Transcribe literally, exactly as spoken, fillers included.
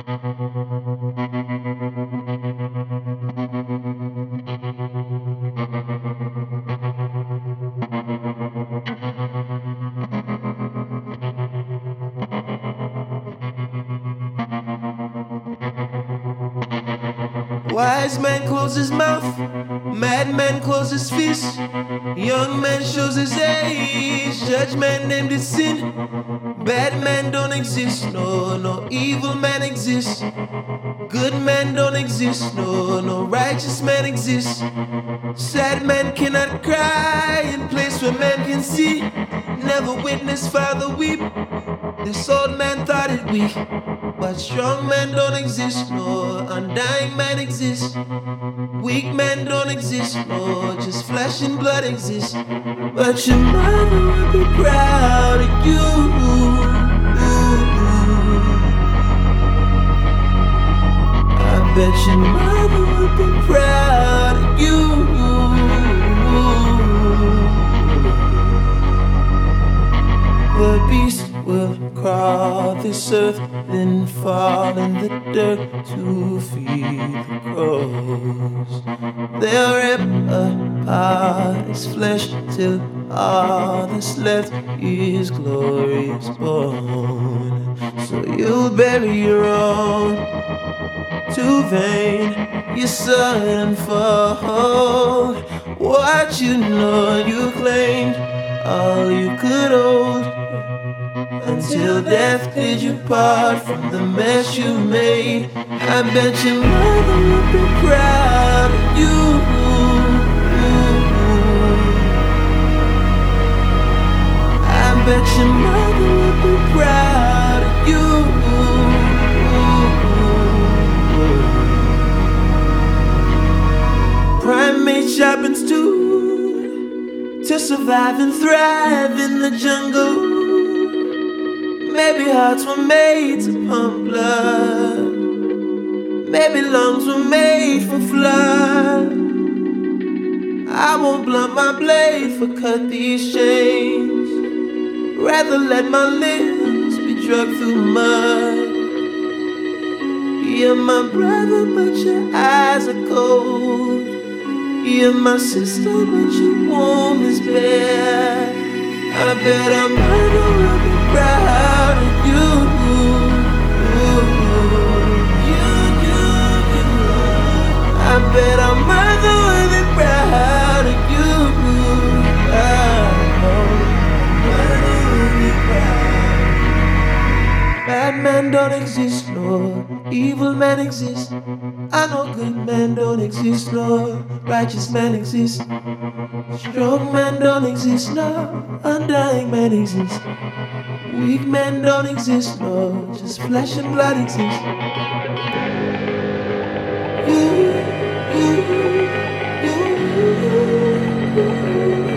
Wise man closes his mouth, madman closes his fist. Young man shows his age, judge man named his sin. Bad man don't exist, no, no evil man exists. Good man don't exist, no, no righteous man exists. Sad man cannot cry in place where man can see. Never witness father weep. This old man thought it weak, but strong men don't exist, no undying man exists. Weak men don't exist, no just flesh and blood exists. But your mother would be proud of you. I bet your mother would be proud of you. The beast will crawl this earth, then fall in the dirt to feed the crows. They'll rip apart his flesh till all that's left is glorious bone. So you'll bury your own, too vain, your son for hold. What you know you claimed, all you could hold. Until death did you part from the mess you made. I bet your mother would be proud of you. I bet your mother would be proud of you. Primate sharpens too to survive and thrive in the jungle. Maybe hearts were made to pump blood. Maybe lungs were made for flood. I won't blunt my blade for cut these chains. Rather let my limbs be drugged through mud. You're my brother, but your eyes are cold. You're my sister, but your womb is bare. I bet our mother will be proud of you. You, you, you. I bet our mother will be proud of you. Oh, mother will be proud. Bad men don't exist, no evil men exist. I know good men don't exist, no righteous men exist. Strong men don't exist, no undying men exist. Weak men don't exist, no just flesh and blood exist. You, you, you, you, you.